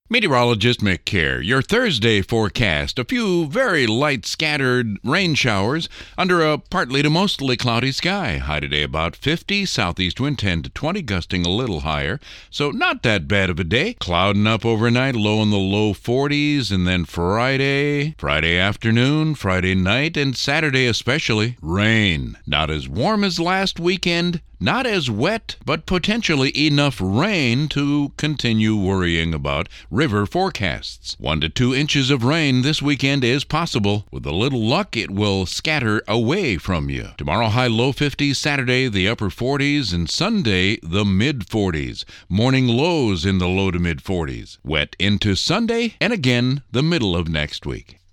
Meteorologist Mick Kerr, your Thursday forecast. A few very light scattered rain showers under a partly to mostly cloudy sky. High today about 50, southeast wind 10 to 20, gusting a little higher. So not that bad of a day. Clouding up overnight, low in the low 40s. And then Friday afternoon, Friday night, and Saturday especially, rain. Not as warm as last weekend. Not as wet, but potentially enough rain to continue worrying about river forecasts. 1 to 2 inches of rain this weekend is possible. With a little luck, it will scatter away from you. Tomorrow, high low 50s, Saturday, the upper 40s, and Sunday, the mid 40s. Morning lows in the low to mid 40s. Wet into Sunday, and again, the middle of next week.